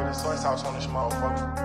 the soy sauce on this motherfucker.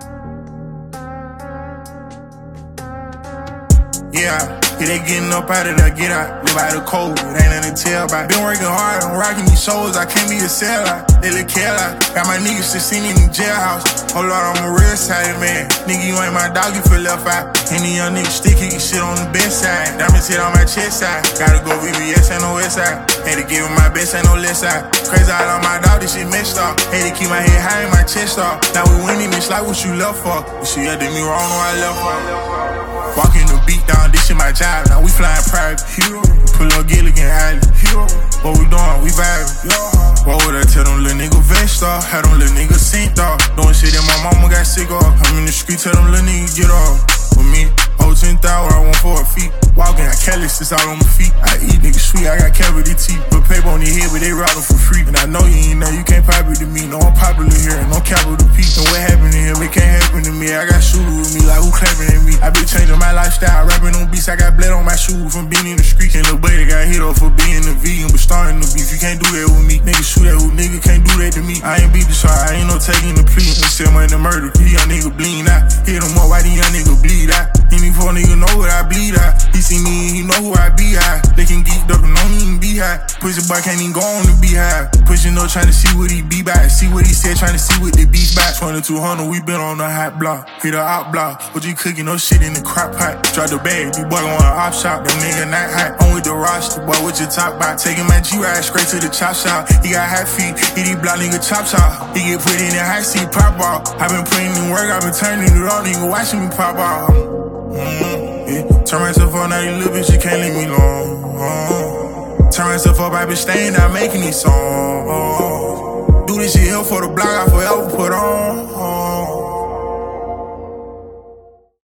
Yeah, they getting up out of there, get out, live out the cold, it ain't nothing to tell about. Been working hard, I'm rocking these shows, I can't be a sellout. They look care out, got my niggas just sitting in the jailhouse. Oh Lord, I'm a real side man, nigga, you ain't my dog, you feel left out. Any young nigga sticky, you shit on the best side. Diamonds hit on my chest side, gotta go VVS, ain't no west side. Had to give him my best, ain't no left side. Crazy out on my dog, this shit messed up. Had to keep my head high and my chest up. Now we winning, it's like what you left for. You see, I did me wrong, no, I left for. Walking the beat down, this shit my job. Now we flying private. Hero, pull up Gilligan Alley. Hero, what we doing? We vibing. What would I tell them little nigga vest off? Had them little niggas synced off. Doing shit that my mama got sick of. I'm in the street, tell them little niggas get off. With me, whole 10,000, I want 4 feet. Walking, I calluses all on my feet. I eat niggas sweet, I got cavity teeth. Put paper on your head, but they robbing for free. And I know you ain't know, you can't pop it to me. No, I'm popular here, no capital P. And what happened to him, it can't happen to me. I got shooters with me, like who clapping at me? I been changing my lifestyle, rapping on beats. I got blood on my shoes from being in the street. And little buddy got hit up for being a vegan, but starting the beef. You can't do that with me. Nigga shoot that with nigga, can't do that to me. I ain't beat the shot, I ain't no taking the plea. And sell money to murder, these young nigga bleed out. Hit him up, why these young nigga bleed out? Any poor nigga know what I bleed out. He see me and he know who I be high. They can geeked up and don't even be high. Pussy boy can't even go on the beehive. Pushing up trying to see what he be by. See what he said, trying to see what they beef by. 2200, we been on the hot block. Hit a out block. What you cooking? No shit in the crock pot. Drop the bag, you boy going op shop. Them nigga not hot. On with the roster, boy, what you talk about? Taking my G-ride straight to the chop shop. He got hot feet, he these block nigga chop shop. He get put in the hot seat, pop off. I been putting in work, I been turning it on, nigga watching me pop off. Yeah. Turn myself on, now you little bitch, you can't leave me alone. Turn myself up, I been staying out making these songs. Do this shit here for the block, I forever put on.